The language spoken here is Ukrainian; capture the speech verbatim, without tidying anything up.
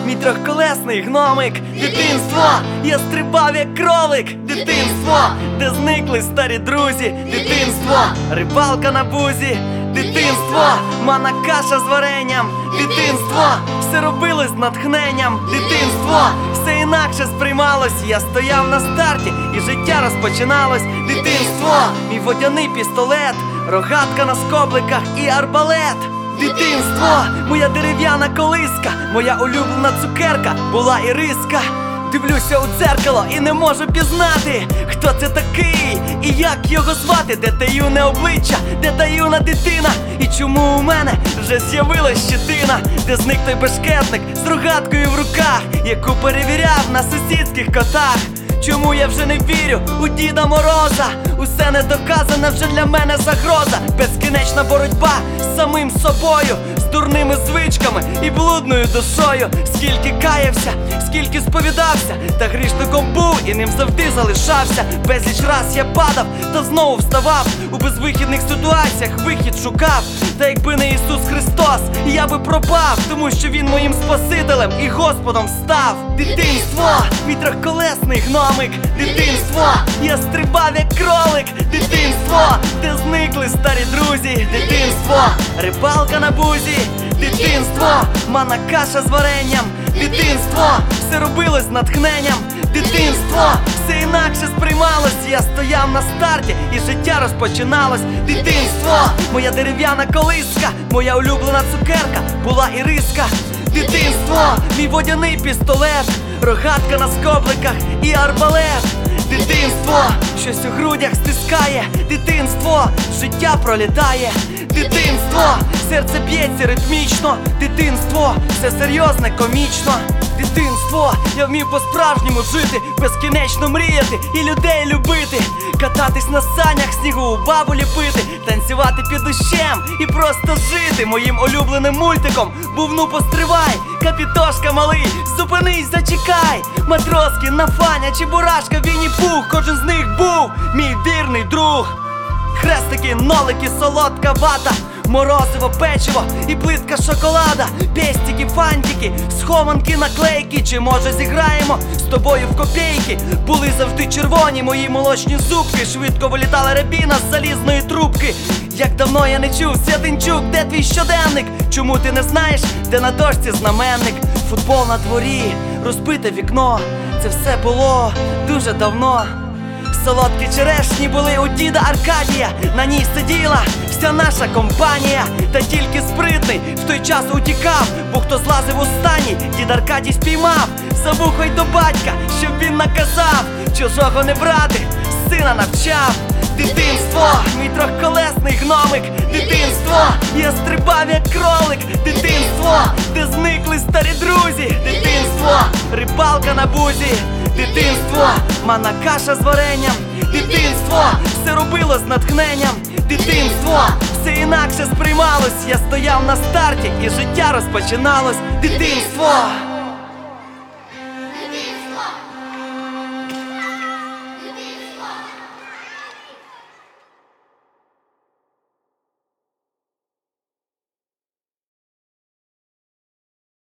мій трьохколесний гномик. Дитинство, я стрибав як кролик. Дитинство, де зникли старі друзі. Дитинство, рибалка на бузі. Дитинство, манна каша з варенням. Дитинство, все робилось з натхненням. Дитинство, все інакше сприймалось. Я стояв на старті і життя розпочиналось. Дитинство, мій водяний пістолет, рогатка на скобликах і арбалет. Дитинство, моя дерев'яна колиска, моя улюблена цукерка була іриска. Дивлюся у дзеркало і не можу пізнати, хто це такий і як його звати. Де те юне обличчя, де та юна дитина, і чому у мене вже з'явилась щетина? Де зник той бешкетник з рогаткою в руках, яку перевіряв на сусідських котах? Чому я вже не вірю у Діда Мороза? Усе не доказано, вже для мене загроза. Безкінечна боротьба з самим собою, з дурними звичками і блудною душою. Скільки каявся, скільки сповідався, та грішником був і ним завжди залишався. Безліч раз я падав, та знову вставав. У безвихідних ситуаціях вихід шукав. Та якби не Ісус Христос, я би пропав, тому що Він моїм Спасителем і Господом став. Дитинство, мій трьохколесний гномик. Дитинство, я стрибав як кролик. Дитинство, де зникли старі друзі. Дитинство, рибалка на бузі. Дитинство, манна каша з варенням. Дитинство, все робилось з натхненням. Дитинство, все інакше сприймалось. Я стояв на старті і життя розпочиналось. Дитинство, моя дерев'яна колиска, моя улюблена цукерка була іриска. Дитинство, мій водяний пістолет, рогатка на скобликах і арбалет. Дитинство, щось у грудях стискає. Дитинство, життя пролітає. Дитинство, серце б'ється ритмічно. Дитинство, все серйозне, комічно. Дитинство, я вмів по-справжньому жити, безкінечно мріяти і людей любити. Кататись на санях, снігу у бабу ліпити, танцювати під дощем і просто жити. Моїм улюбленим мультиком був «Ну постривай», Капітошка малий, зупинись, зачекай. Матроски, Нафаня, Чебурашка, Вінні-Пух, кожен з них був мій вірний друг. Хрестики, нолики, солодка вата, морозиво, печиво і плитка шоколада. Пестики, фантики, схованки, наклейки. Чи може зіграємо з тобою в копійки? Були завжди червоні мої молочні зубки. Швидко вилітала рябіна з залізної трубки. Як давно я не чув, Святинчук, де твій щоденник? Чому ти не знаєш, де на дошці знаменник? Футбол на дворі, розбите вікно. Це все було дуже давно. Солодкі черешні були у діда Аркадія. На ній сиділа вся наша компанія. Та тільки спритний в той час утікав, бо хто злазив останній, дід Аркадій спіймав. За вухо й до батька, щоб він наказав чужого не брати, сина навчав. Дитинство, мій трьохколесний гномик. Дитинство, я стрибав як кролик. Дитинство, де зникли старі друзі. Дитинство, рибалка на бузі. Дитинство, манна каша з варенням. Дитинство, все робило з натхненням. Дитинство, все інакше сприймалось. Я стояв на старті і життя розпочиналось. Дитинство.